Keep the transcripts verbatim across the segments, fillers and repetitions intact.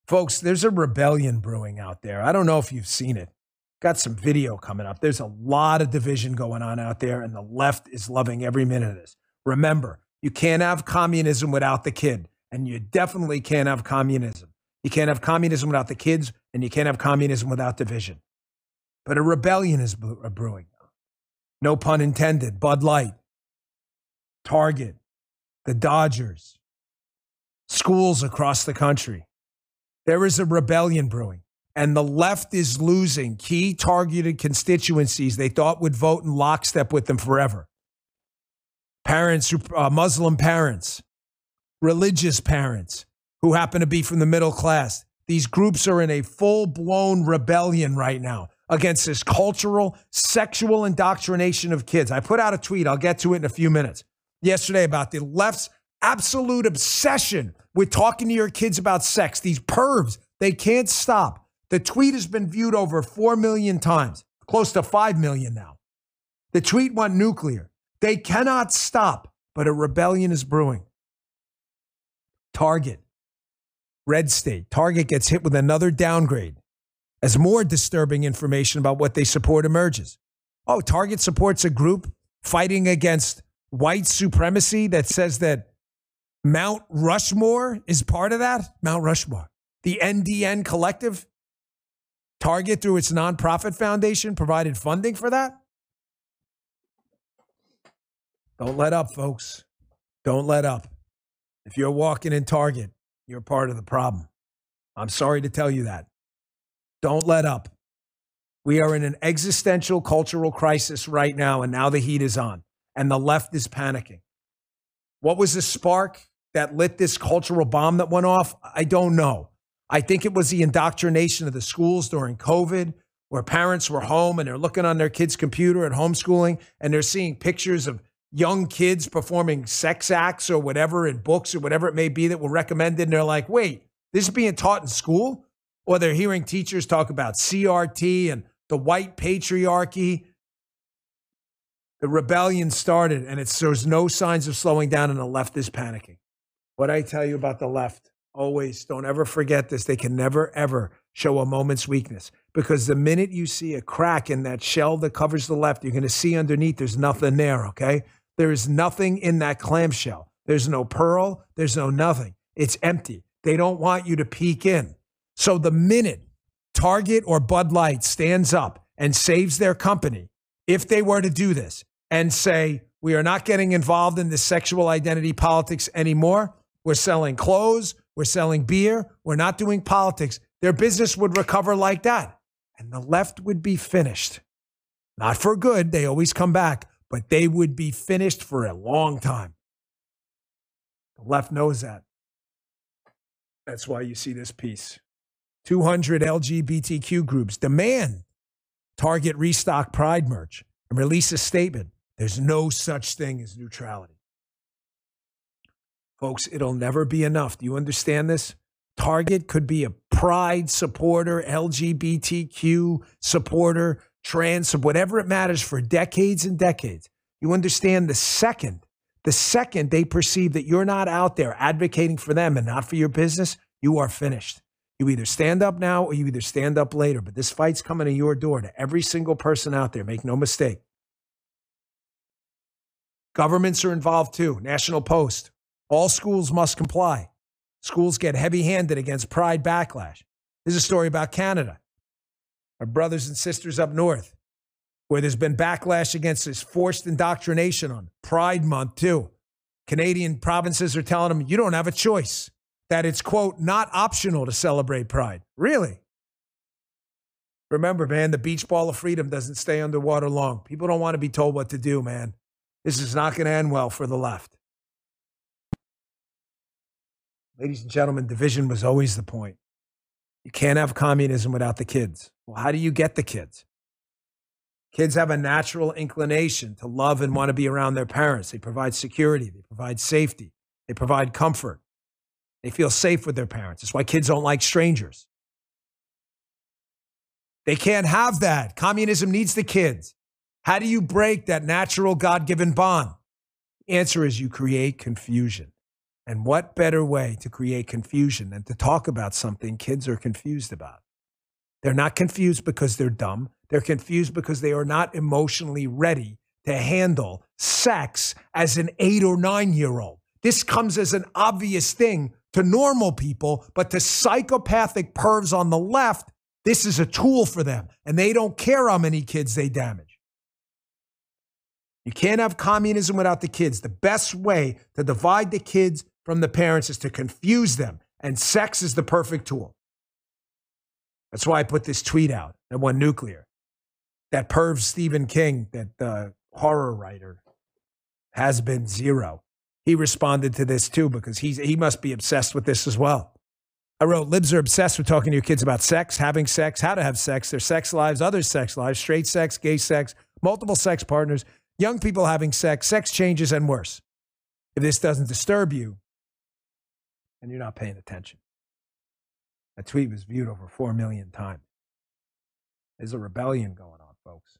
Folks, there's a rebellion brewing out there. I don't know if you've seen it. Got some video coming up. There's a lot of division going on out there, and the left is loving every minute of this. Remember, you can't have communism without the kid, and you definitely can't have communism. You can't have communism without the kids, and you can't have communism without division. But a rebellion is brewing. No pun intended. Bud Light, Target, the Dodgers, schools across the country. There is a rebellion brewing, and the left is losing key targeted constituencies they thought would vote in lockstep with them forever. Parents, uh, Muslim parents, religious parents who happen to be from the middle class. These groups are in a full-blown rebellion right now against this cultural, sexual indoctrination of kids. I put out a tweet, I'll get to it in a few minutes, yesterday about the left's absolute obsession with talking to your kids about sex. These pervs, they can't stop. The tweet has been viewed over four million times, close to five million now. The tweet went nuclear. They cannot stop, but a rebellion is brewing. Target, red state. Target gets hit with another downgrade as more disturbing information about what they support emerges. Oh, Target supports a group fighting against white supremacy that says that Mount Rushmore is part of that? Mount Rushmore. The N D N Collective. Target, through its nonprofit foundation, provided funding for that? Don't let up, folks. Don't let up. If you're walking in Target, you're part of the problem. I'm sorry to tell you that. Don't let up. We are in an existential cultural crisis right now, and now the heat is on, and the left is panicking. What was the spark that lit this cultural bomb that went off? I don't know. I think it was the indoctrination of the schools during COVID, where parents were home and they're looking on their kids' computer at homeschooling, and they're seeing pictures of young kids performing sex acts or whatever in books or whatever it may be that were recommended. And they're like, wait, this is being taught in school? Or they're hearing teachers talk about C R T and the white patriarchy. The rebellion started, and it's, there's no signs of slowing down, and the left is panicking. What I tell you about the left, always, don't ever forget this. They can never, ever show a moment's weakness, because the minute you see a crack in that shell that covers the left, you're going to see underneath there's nothing there, okay? There is nothing in that clamshell. There's no pearl. There's no nothing. It's empty. They don't want you to peek in. So the minute Target or Bud Light stands up and saves their company, if they were to do this and say, we are not getting involved in this sexual identity politics anymore, we're selling clothes, we're selling beer, we're not doing politics, their business would recover like that. And the left would be finished. Not for good, they always come back, but they would be finished for a long time. The left knows that. That's why you see this piece. two hundred L G B T Q groups demand Target restock Pride merch and release a statement. There's no such thing as neutrality. Folks, it'll never be enough. Do you understand this? Target could be a Pride supporter, L G B T Q supporter, trans, whatever it matters for decades and decades. You understand the second, the second they perceive that you're not out there advocating for them and not for your business, you are finished. You either stand up now or you either stand up later. But this fight's coming to your door, to every single person out there. Make no mistake. Governments are involved too. National Post. All schools must comply. Schools get heavy-handed against Pride backlash. This is a story about Canada. Our brothers and sisters up north, where there's been backlash against this forced indoctrination on Pride Month too. Canadian provinces are telling them, you don't have a choice. That it's, quote, not optional to celebrate Pride. Really? Remember, man, the beach ball of freedom doesn't stay underwater long. People don't want to be told what to do, man. This is not going to end well for the left. Ladies and gentlemen, division was always the point. You can't have communism without the kids. Well, how do you get the kids? Kids have a natural inclination to love and want to be around their parents. They provide security. They provide safety. They provide comfort. They feel safe with their parents. That's why kids don't like strangers. They can't have that. Communism needs the kids. How do you break that natural God-given bond? The answer is you create confusion. And what better way to create confusion than to talk about something kids are confused about? They're not confused because they're dumb. They're confused because they are not emotionally ready to handle sex as an eight or nine-year-old. This comes as an obvious thing to normal people, but to psychopathic pervs on the left, this is a tool for them, and they don't care how many kids they damage. You can't have communism without the kids. The best way to divide the kids from the parents is to confuse them, and sex is the perfect tool. That's why I put this tweet out that went nuclear. That perv Stephen King, that uh, horror writer, has been zero. He responded to this too because he's, he must be obsessed with this as well. I wrote, libs are obsessed with talking to your kids about sex, having sex, how to have sex, their sex lives, other sex lives, straight sex, gay sex, multiple sex partners, young people having sex, sex changes, and worse. If this doesn't disturb you, then you're not paying attention. That tweet was viewed over four million times. There's a rebellion going on, folks.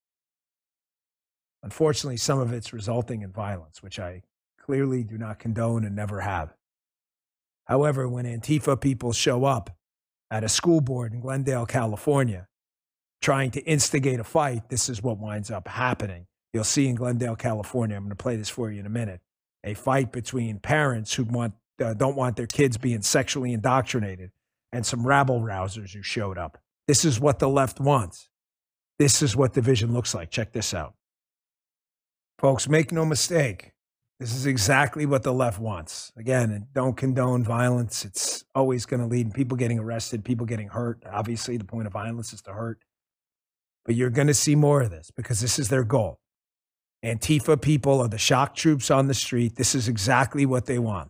Unfortunately, some of it's resulting in violence, which I clearly do not condone and never have. However, when Antifa people show up at a school board in Glendale, California, trying to instigate a fight, this is what winds up happening. You'll see in Glendale, California, I'm going to play this for you in a minute, a fight between parents who want, uh, don't want their kids being sexually indoctrinated and some rabble-rousers who showed up. This is what the left wants. This is what division looks like. Check this out. Folks, make no mistake. This is exactly what the left wants. Again, don't condone violence. It's always going to lead to people getting arrested, people getting hurt. Obviously, the point of violence is to hurt. But you're going to see more of this because this is their goal. Antifa people are the shock troops on the street. This is exactly what they want.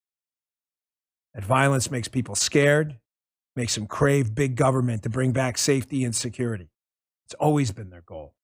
That violence makes people scared, makes them crave big government to bring back safety and security. It's always been their goal.